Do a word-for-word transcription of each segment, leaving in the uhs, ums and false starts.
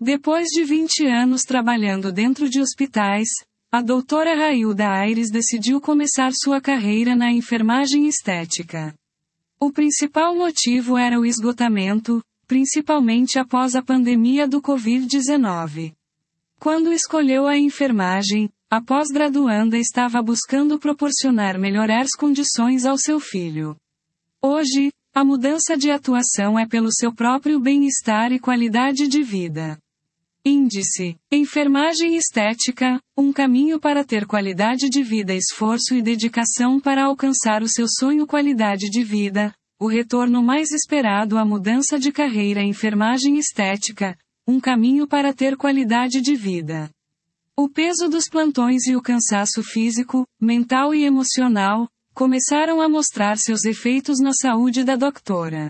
Depois de vinte anos trabalhando dentro de hospitais, a doutora Railda Aires decidiu começar sua carreira na enfermagem estética. O principal motivo era o esgotamento, principalmente após a pandemia do covid dezenove. Quando escolheu a enfermagem, a pós-graduanda estava buscando proporcionar melhores condições ao seu filho. Hoje, a mudança de atuação é pelo seu próprio bem-estar e qualidade de vida. Índice: Enfermagem estética, um caminho para ter qualidade de vida, esforço e dedicação para alcançar o seu sonho, qualidade de vida, o retorno mais esperado, a mudança de carreira, enfermagem estética, um caminho para ter qualidade de vida. O peso dos plantões e o cansaço físico, mental e emocional, começaram a mostrar seus efeitos na saúde da doutora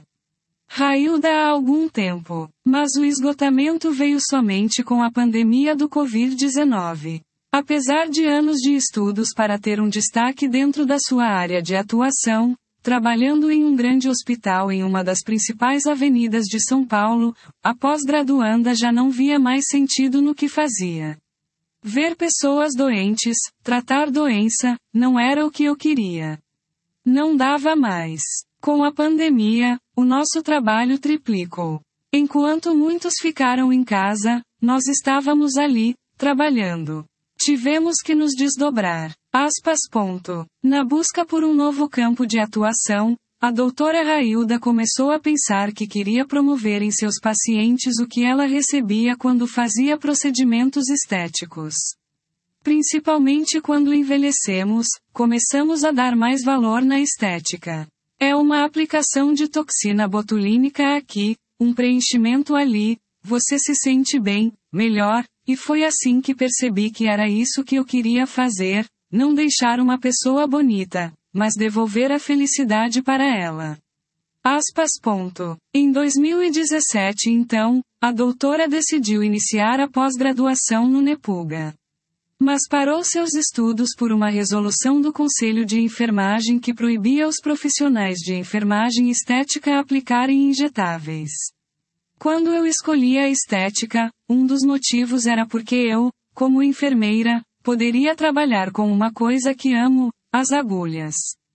Railda há algum tempo, mas o esgotamento veio somente com a pandemia do covid dezenove. Apesar de anos de estudos para ter um destaque dentro da sua área de atuação, trabalhando em um grande hospital em uma das principais avenidas de São Paulo, a pós-graduanda já não via mais sentido no que fazia. Ver pessoas doentes, tratar doença, não era o que eu queria. Não dava mais. Com a pandemia, o nosso trabalho triplicou. Enquanto muitos ficaram em casa, nós estávamos ali, trabalhando. Tivemos que nos desdobrar. Aspas. Ponto. Na busca por um novo campo de atuação, a doutora Railda começou a pensar que queria promover em seus pacientes o que ela recebia quando fazia procedimentos estéticos. Principalmente quando envelhecemos, começamos a dar mais valor na estética. É uma aplicação de toxina botulínica aqui, um preenchimento ali, você se sente bem, melhor, e foi assim que percebi que era isso que eu queria fazer, não deixar uma pessoa bonita, mas devolver a felicidade para ela. Aspas. Ponto. Em dois mil e dezessete então, a doutora decidiu iniciar a pós-graduação no Nepuga. Mas parou seus estudos por uma resolução do Conselho de Enfermagem que proibia aos profissionais de enfermagem estética aplicarem injetáveis. Quando eu escolhi a estética, um dos motivos era porque eu, como enfermeira, poderia trabalhar com uma coisa que amo, as agulhas.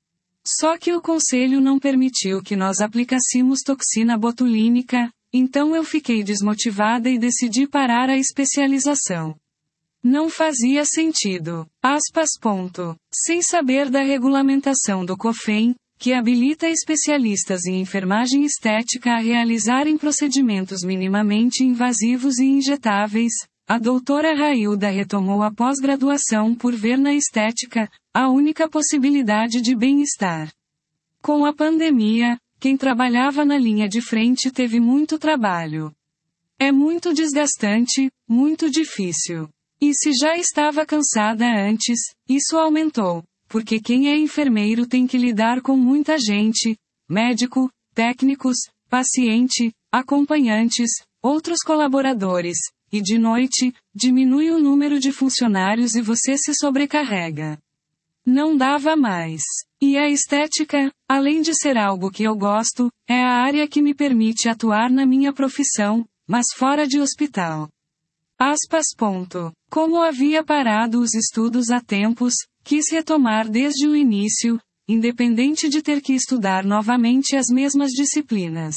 Só que o conselho não permitiu que nós aplicássemos toxina botulínica, então eu fiquei desmotivada e decidi parar a especialização. Não fazia sentido. Aspas. Ponto. Sem saber da regulamentação do COFEM, que habilita especialistas em enfermagem estética a realizarem procedimentos minimamente invasivos e injetáveis, a doutora Railda retomou a pós-graduação por ver na estética a única possibilidade de bem-estar. Com a pandemia, quem trabalhava na linha de frente teve muito trabalho. É muito desgastante, muito difícil. E se já estava cansada antes, isso aumentou, porque quem é enfermeiro tem que lidar com muita gente, médico, técnicos, paciente, acompanhantes, outros colaboradores, e de noite, diminui o número de funcionários e você se sobrecarrega. Não dava mais. E a estética, além de ser algo que eu gosto, é a área que me permite atuar na minha profissão, mas fora de hospital. Aspas. Ponto. Como havia parado os estudos há tempos, quis retomar desde o início, independente de ter que estudar novamente as mesmas disciplinas.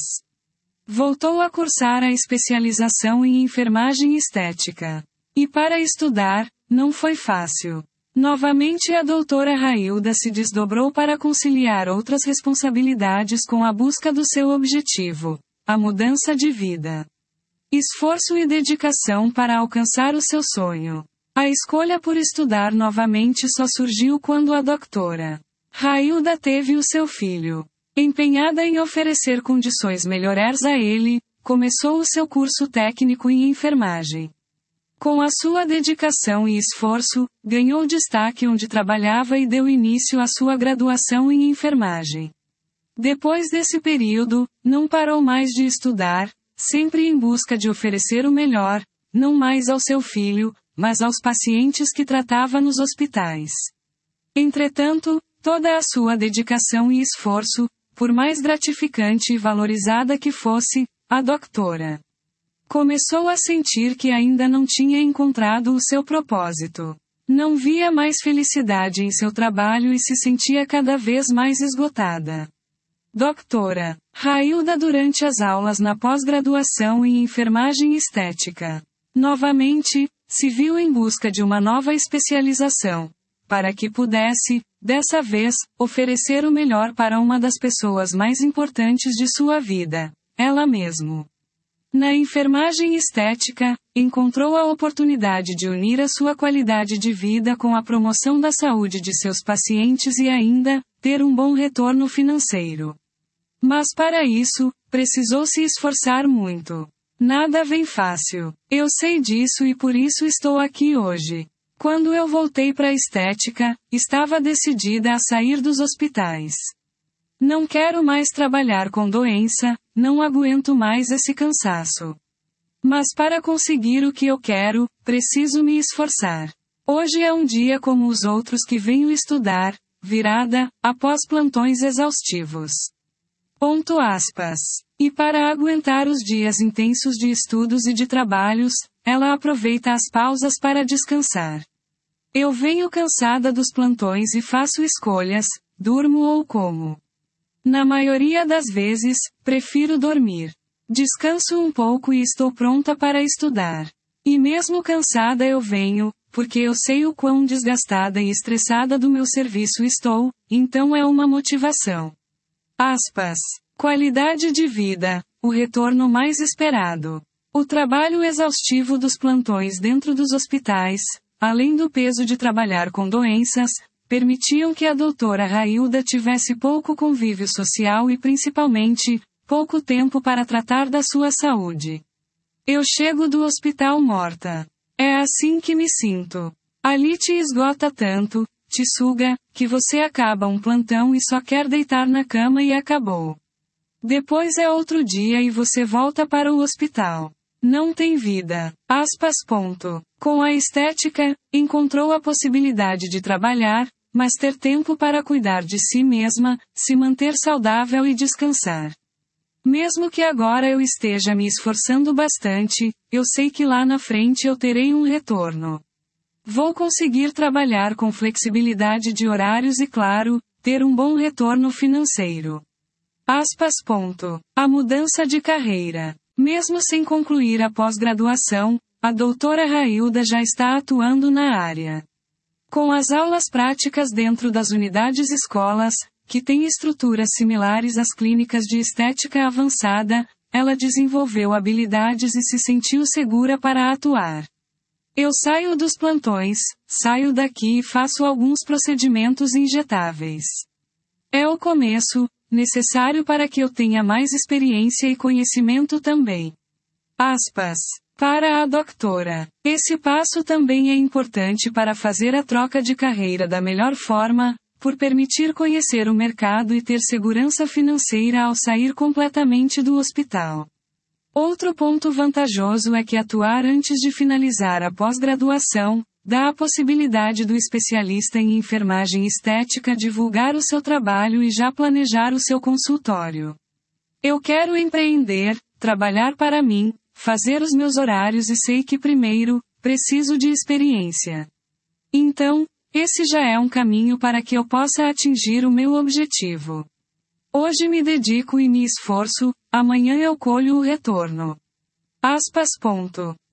Voltou a cursar a especialização em enfermagem estética. E para estudar, não foi fácil. Novamente a doutora Railda se desdobrou para conciliar outras responsabilidades com a busca do seu objetivo, a mudança de vida. Esforço e dedicação para alcançar o seu sonho. A escolha por estudar novamente só surgiu quando a doutora Railda teve o seu filho. Empenhada em oferecer condições melhores a ele, começou o seu curso técnico em enfermagem. Com a sua dedicação e esforço, ganhou destaque onde trabalhava e deu início à sua graduação em enfermagem. Depois desse período, não parou mais de estudar, sempre em busca de oferecer o melhor, não mais ao seu filho, mas aos pacientes que tratava nos hospitais. Entretanto, toda a sua dedicação e esforço, por mais gratificante e valorizada que fosse, a doutora Começou a sentir que ainda não tinha encontrado o seu propósito. Não via mais felicidade em seu trabalho e se sentia cada vez mais esgotada. Doutora Railda durante as aulas na pós-graduação em enfermagem estética. Novamente, se viu em busca de uma nova especialização, para que pudesse, dessa vez, oferecer o melhor para uma das pessoas mais importantes de sua vida, ela mesma. Na enfermagem estética, encontrou a oportunidade de unir a sua qualidade de vida com a promoção da saúde de seus pacientes e ainda, ter um bom retorno financeiro. Mas para isso, precisou se esforçar muito. Nada vem fácil. Eu sei disso e por isso estou aqui hoje. Quando eu voltei para a estética, estava decidida a sair dos hospitais. Não quero mais trabalhar com doença, não aguento mais esse cansaço. Mas para conseguir o que eu quero, preciso me esforçar. Hoje é um dia como os outros que venho estudar, virada, após plantões exaustivos. Ponto aspas. E para aguentar os dias intensos de estudos e de trabalhos, ela aproveita as pausas para descansar. Eu venho cansada dos plantões e faço escolhas, durmo ou como. Na maioria das vezes, prefiro dormir. Descanso um pouco e estou pronta para estudar. E mesmo cansada eu venho, porque eu sei o quão desgastada e estressada do meu serviço estou, então é uma motivação. Aspas. Qualidade de vida, o retorno mais esperado. O trabalho exaustivo dos plantões dentro dos hospitais, além do peso de trabalhar com doenças, permitiam que a doutora Railda tivesse pouco convívio social e principalmente, pouco tempo para tratar da sua saúde. Eu chego do hospital morta. É assim que me sinto. Ali te esgota tanto, te suga, que você acaba um plantão e só quer deitar na cama e acabou. Depois é outro dia e você volta para o hospital. Não tem vida. Aspas. Ponto. Com a estética, encontrou a possibilidade de trabalhar, mas ter tempo para cuidar de si mesma, se manter saudável e descansar. Mesmo que agora eu esteja me esforçando bastante, eu sei que lá na frente eu terei um retorno. Vou conseguir trabalhar com flexibilidade de horários e, claro, ter um bom retorno financeiro. Aspas. Ponto. A mudança de carreira. Mesmo sem concluir a pós-graduação, a doutora Railda já está atuando na área. Com as aulas práticas dentro das unidades escolas, que têm estruturas similares às clínicas de estética avançada, ela desenvolveu habilidades e se sentiu segura para atuar. Eu saio dos plantões, saio daqui e faço alguns procedimentos injetáveis. É o começo, necessário para que eu tenha mais experiência e conhecimento também. Aspas. Para a doutora. Esse passo também é importante para fazer a troca de carreira da melhor forma, por permitir conhecer o mercado e ter segurança financeira ao sair completamente do hospital. Outro ponto vantajoso é que atuar antes de finalizar a pós-graduação, dá a possibilidade do especialista em enfermagem estética divulgar o seu trabalho e já planejar o seu consultório. Eu quero empreender, trabalhar para mim, fazer os meus horários e sei que primeiro, preciso de experiência. Então, esse já é um caminho para que eu possa atingir o meu objetivo. Hoje me dedico e me esforço, amanhã eu colho o retorno. Aspas. Ponto.